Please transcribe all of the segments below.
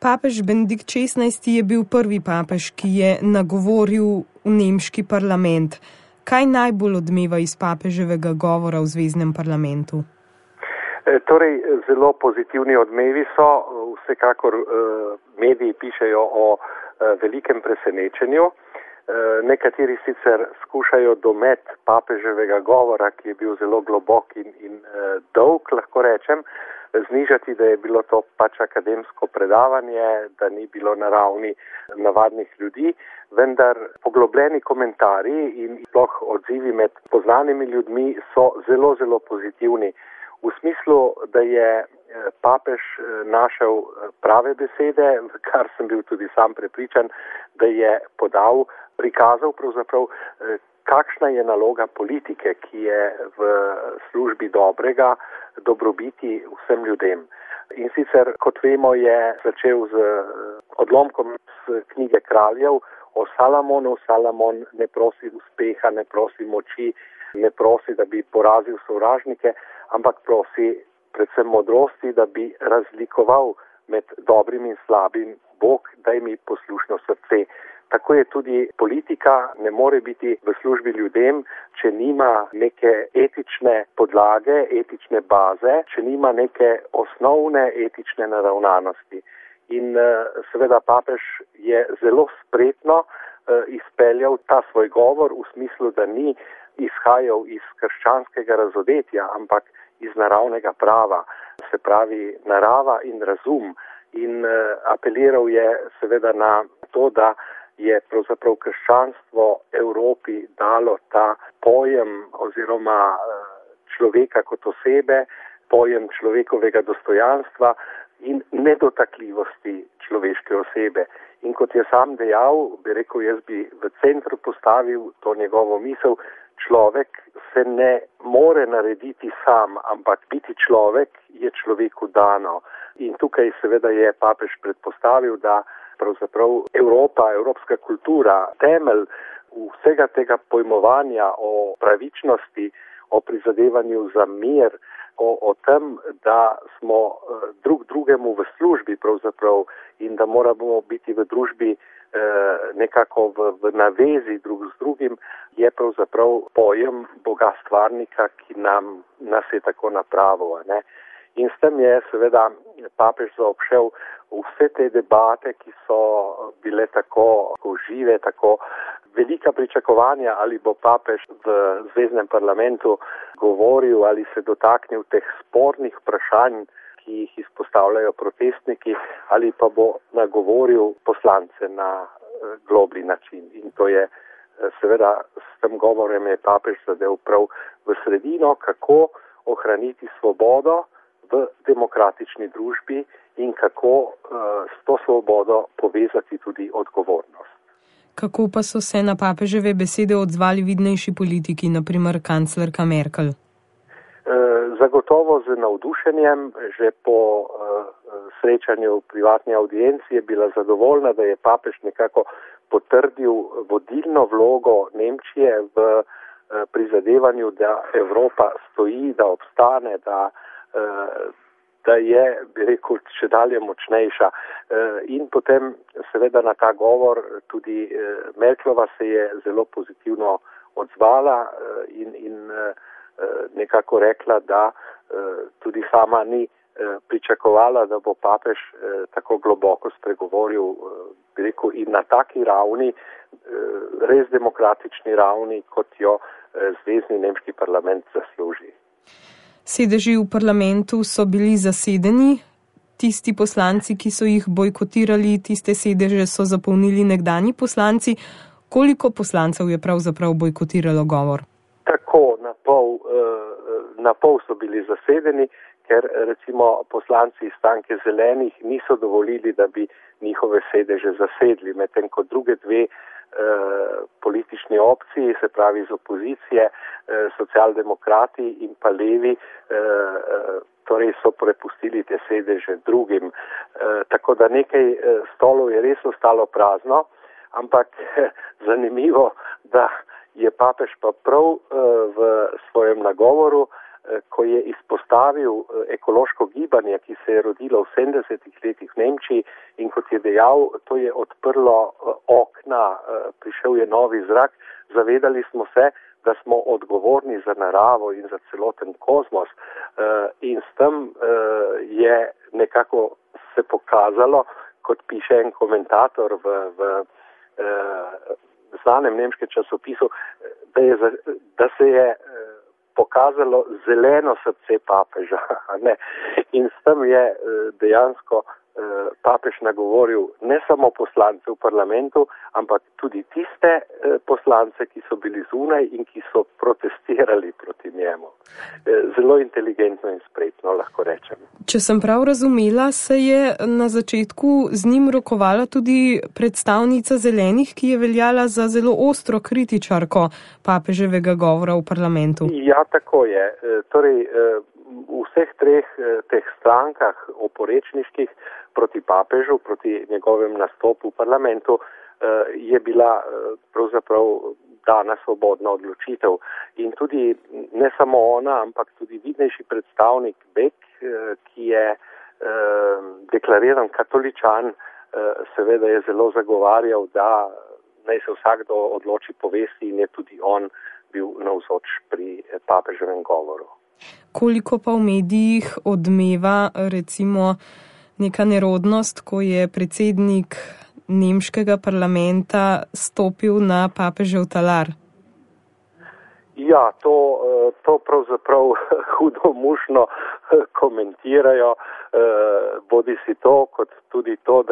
Papež Benedikt XVI je bil prvi papež, ki je nagovoril v nemški parlament. Kaj najbolj odmeva iz papeževega govora v zveznem parlamentu? Torej, zelo pozitivni odmevi so. Vsekakor mediji pišejo o velikem presenečenju. Nekateri sicer skušajo domet papeževega govora, ki je bil zelo globok in dolg, lahko rečem, znižati, da je bilo to pač akademsko predavanje, da ni bilo na ravni navadnih ljudi, vendar poglobljeni komentarji in sploh odzivi med poznanimi ljudmi so zelo, zelo pozitivni. V smislu, da je papež našel prave besede, v kar sem bil tudi sam prepričan, da je prikazal pravzaprav, kakšna je naloga politike, ki je v službi dobrobiti vsem ljudem. In sicer, kot vemo, je začel z odlomkom z knjige Kraljev o Salamonu. Salamon ne prosi uspeha, ne prosi moči, ne prosi, da bi porazil sovražnike, ampak prosi predvsem modrosti, da bi razlikoval med dobrim in slabim. Bog, daj mi poslušno srce. Tako je tudi politika, ne more biti v službi ljudem, če nima neke etične podlage, etične baze, če nima neke osnovne etične naravnanosti. In seveda papež je zelo spretno izpeljal ta svoj govor v smislu, da ni izhajal iz krščanskega razodetja, ampak iz naravnega prava, se pravi narava in razum. In apeliral je seveda na to, da je pravzaprav krščanstvo Evropi dalo ta pojem oziroma človeka kot osebe, pojem človekovega dostojanstva in nedotakljivosti človeške osebe. In kot je sam dejal, bi rekel, jaz bi v centru postavil to njegovo misel, človek se ne more narediti sam, ampak biti človek je človeku dano. In tukaj seveda je papež predpostavil, da pravzaprav Evropa, evropska kultura, temelj vsega tega pojmovanja o pravičnosti, o prizadevanju za mir, o tem, da smo drug drugemu v službi pravzaprav in da moramo biti v družbi nekako v navezi drug z drugim, je pravzaprav pojem Boga stvarnika, ki nas je tako napravil. In s tem je seveda papež zaobšel vse te debate, ki so bile tako žive, tako velika pričakovanja, ali bo papež v zveznem parlamentu govoril ali se dotaknil teh spornih vprašanj, ki jih izpostavljajo protestniki, ali pa bo nagovoril poslance na globlji način. In to je seveda s tem govorem je papež zadel prav v sredino, kako ohraniti svobodo v demokratični družbi in kako s to svobodo povezati tudi odgovornost. Kako pa so se na papeževe besede odzvali vidnejši politiki, na primer kanclerka Merkel? Zagotovo z navdušenjem. Že po srečanju v privatni audienci je bila zadovoljna, da je papež nekako potrdil vodilno vlogo Nemčije v prizadevanju, da Evropa stoji, da obstane, da je, bi rekel, še dalje močnejša. In potem seveda na ta govor tudi Merklova se je zelo pozitivno odzvala in nekako rekla, da tudi sama ni pričakovala, da bo papež tako globoko spregovoril, bi rekel, in na taki ravni, res demokratični ravni, kot jo zvezni nemški parlament zasluži. Sedeži v parlamentu so bili zasedeni, tisti poslanci, ki so jih bojkotirali, tiste sedeže so zapolnili nekdanji poslanci. Koliko poslancev je pravzaprav bojkotiralo govor? Tako, na pol so bili zasedeni, ker recimo poslanci iz stranke Zelenih niso dovolili, da bi njihove sedeže zasedli, medtem ko druge dve politični opciji, se pravi iz opozicije, socialdemokrati in pa levi, torej so prepustili te sedeže drugim. Tako da nekaj stolov je res ostalo prazno, ampak zanimivo, da je papež pa prav v svojem nagovoru ko je izpostavil ekološko gibanje, ki se je rodilo v 70-ih letih v Nemčiji in kot je dejal, to je odprlo okna, prišel je novi zrak, zavedali smo se, da smo odgovorni za naravo in za celoten kozmos in s tem je nekako se pokazalo, kot piše en komentator v znanem nemškem časopisu, da se je pokazalo zeleno srce papeža. Ne? In s tem je dejansko papež nagovoril ne samo poslance v parlamentu, ampak tudi tiste poslance, ki so bili zunaj in ki so protestirali proti njemu. Zelo inteligentno in spretno, lahko rečem. Če sem prav razumela, se je na začetku z njim rokovala tudi predstavnica Zelenih, ki je veljala za zelo ostro kritičarko papeževega govora v parlamentu. Ja, tako je. Torej, v vseh treh teh strankah oporečniških proti papežu, proti njegovem nastopu v parlamentu, je bila pravzaprav dana svobodna odločitev. In tudi ne samo ona, ampak tudi vidnejši predstavnik Beck, ki je deklariran katoličan, seveda je zelo zagovarjal, da naj se vsakdo odloči po vesti in je tudi on bil navzoč pri papeževem govoru. Koliko pa v medijih odmeva recimo neka nerodnost, ko je predsednik nemškega parlamenta stopil na papežev talar? Ja, to pravzaprav hudomušno komentirajo, bodi si to, kot tudi to,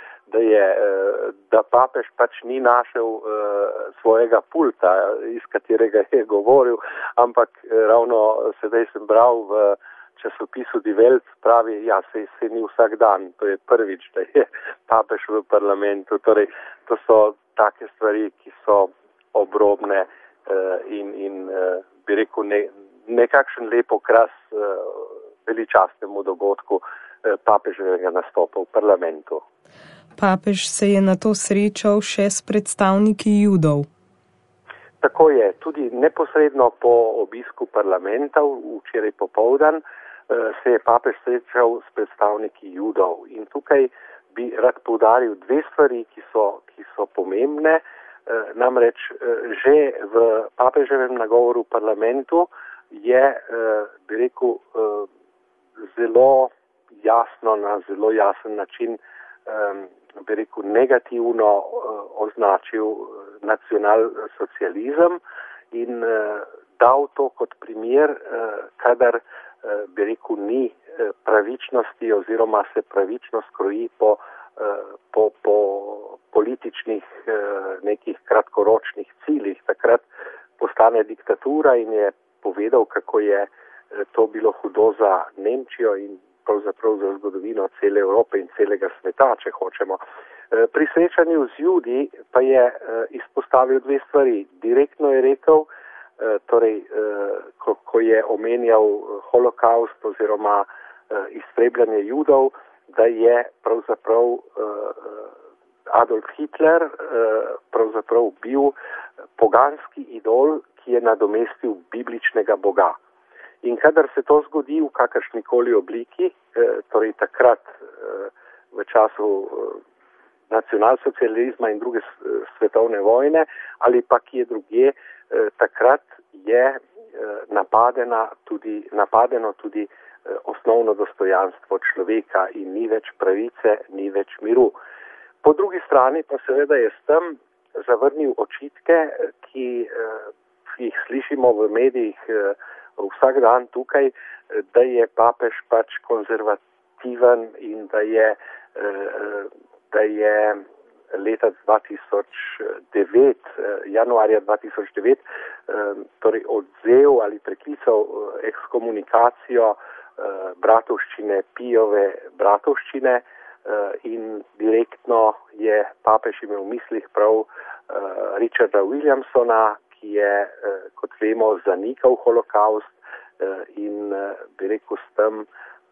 da papež pač ni našel svojega pulta, iz katerega je govoril, ampak ravno sedaj sem bral v časopisu Die Welt, pravi, ja, se ni vsak dan, to je prvič, da je papež v parlamentu. Torej, to so take stvari, ki so obrobne in bi rekel, nekakšen lep okras veličastnemu dogodku papeževega nastopa v parlamentu. Papež se je nato srečal še s predstavniki Judov. Tako je, tudi neposredno po obisku parlamenta včeraj popoldan se je papež srečal s predstavniki Judov. In tukaj bi rad poudaril dve stvari, ki so pomembne. Namreč že v papeževem nagovoru v parlamentu je, bi rekel, zelo jasno, na zelo jasen način, bi rekel, negativno označil nacionalsocializem in dal to kot primer, kadar, bi rekel, ni pravičnosti oziroma se pravičnost kroji po političnih nekih kratkoročnih ciljih. Takrat postane diktatura in je povedal, kako je to bilo hudo za Nemčijo in pravzaprav za zgodovino cele Evrope in celega sveta, če hočemo. Pri srečanju z Judi pa je izpostavil dve stvari. Direktno je rekel, torej, ko je omenjal holokaust oziroma iztrebljanje Judov, da je pravzaprav Adolf Hitler pravzaprav bil poganski idol, ki je nadomestil bibličnega Boga. In kadar se to zgodi v kakršnikoli obliki, torej takrat v času nacionalsocializma in druge svetovne vojne ali pa kje drugje, takrat je napadeno tudi osnovno dostojanstvo človeka in ni več pravice, ni več miru. Po drugi strani pa seveda je s tem zavrnil očitke, ki jih slišimo v medijih vsak dan tukaj, da je papež pač konzervativen in da je leta 2009, januarja 2009, torej odzel ali preklical ekskomunikacijo bratovščine, Pijove bratovščine in direktno je papež imel v mislih prav Richarda Williamsona, ki je, kot vemo, zanikal holokaust in bi rekel, s tem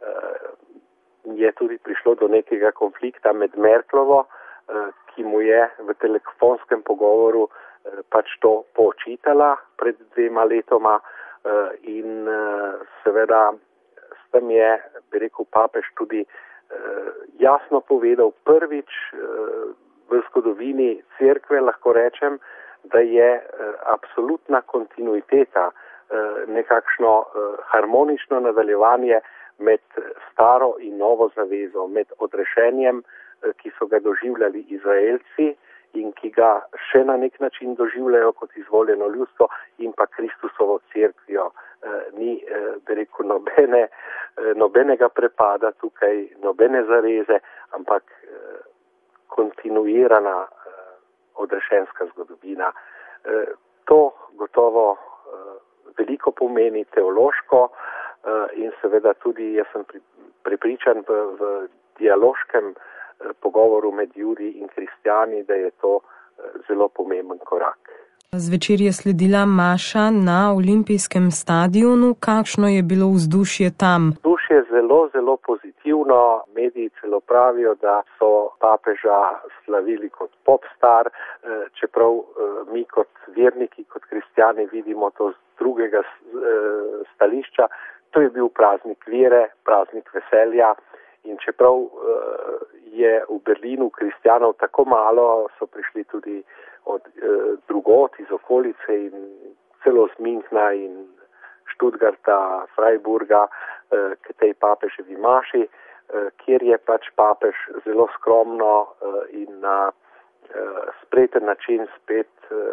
je tudi prišlo do nekega konflikta med Merklovo, ki mu je v telefonskem pogovoru pač to poočitala pred 2 letoma in seveda s tem je, bi rekel, papež tudi jasno povedal prvič v zgodovini cerkve, lahko rečem, da je absolutna kontinuiteta, nekakšno harmonično nadaljevanje med staro in novo zavezo, med odrešenjem, ki so ga doživljali Izraelci in ki ga še na nek način doživljajo kot izvoljeno ljudstvo, in pa Kristusovo cerkvijo. Ni, bi rekel, nobenega prepada tukaj, nobene zareze, ampak kontinuirana odrešenska zgodovina. To gotovo veliko pomeni teološko in seveda tudi jaz sem prepričan v dialoškem pogovoru med Judi in kristjani, da je to zelo pomemben korak. Zvečer je sledila maša na olimpijskem stadionu. Kakšno je bilo vzdušje tam? Vzdušje je zelo, zelo pozitivno. Mediji celo pravijo, da so papeža slavili kot popstar, čeprav mi kot verniki, kot kristjani vidimo to z drugega stališča. To je bil praznik vere, praznik veselja, in čeprav je v Berlinu kristjanov tako malo, so prišli tudi od drugot iz okolice in celo z Münchna in Stuttgarta, Freiburga k tej papeževi maši, kjer je pač papež zelo skromno in na spreten način spet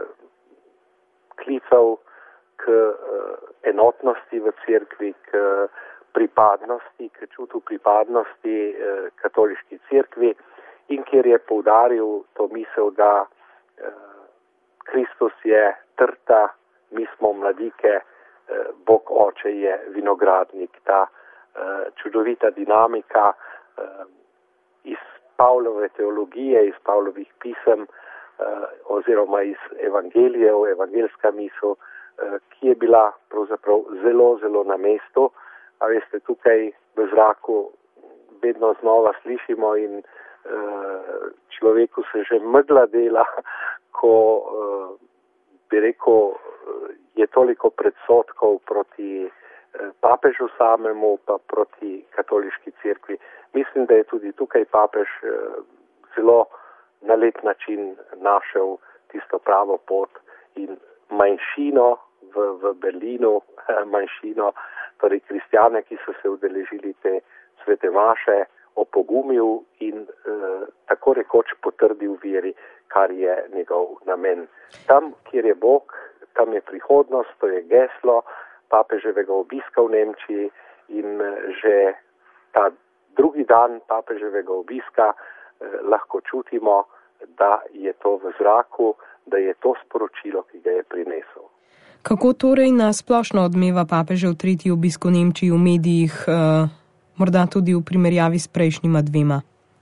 klical k enotnosti v cerkvi, k pripadnosti, k čutu pripadnosti katoliški cerkvi, in kjer je poudaril to misel, da Kristus je trta, mi smo mladike, Bog Oče je vinogradnik. Ta čudovita dinamika iz Pavlove teologije, iz Pavlovih pisem oziroma iz evangelijev, evangeljska misel, ki je bila pravzaprav zelo, zelo na mestu. A veste, tukaj v zraku vedno znova slišimo in človeku se že megla dela, ko bi rekel, je toliko predsodkov proti papežu samemu, pa proti katoliški cerkvi. Mislim, da je tudi tukaj papež zelo na lep način našel tisto pravo pot in manjšino v Berlinu, manjšino, torej kristjane, ki so se udeležili te svete maše, opogumil in tako rekoč potrdil veri, kar je njegov namen. Tam, kjer je Bog, tam je prihodnost, to je geslo papeževega obiska v Nemčiji, in že ta drugi dan papeževega obiska lahko čutimo, da je to v zraku, da je to sporočilo, ki ga je prinesel. Kako torej na splošno odmeva papežev tretji obisk v Nemčiji v medijih, morda tudi v primerjavi s prejšnjima dvema?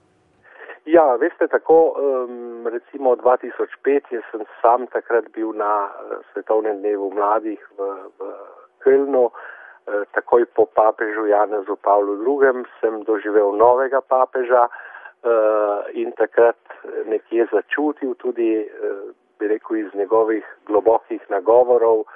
Ja, veste, tako recimo 2005 sem sam takrat bil na Svetovnem dnevu mladih v Kölnu. Takoj po papežu Janezu Pavlu II. Sem doživel novega papeža in takrat nekje začutil tudi, bi rekel, iz njegovih globokih nagovorov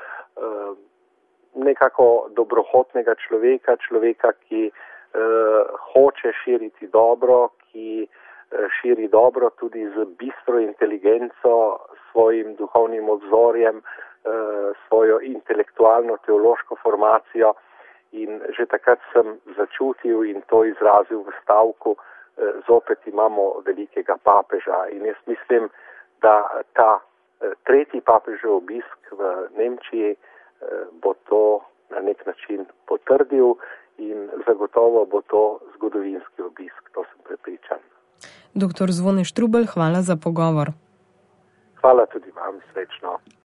nekako dobrohotnega človeka, ki hoče širiti dobro, ki širi dobro tudi z bistro inteligenco, svojim duhovnim obzorjem, svojo intelektualno teološko formacijo, in že takrat sem začutil in to izrazil v stavku: zopet imamo velikega papeža. In jaz mislim, da ta tretji papežev obisk v Nemčiji bo to na nek način potrdil in zagotovo bo to zgodovinski obisk, to sem prepričan. Dr. Zvone Štrukelj, hvala za pogovor. Hvala tudi vam, srečno.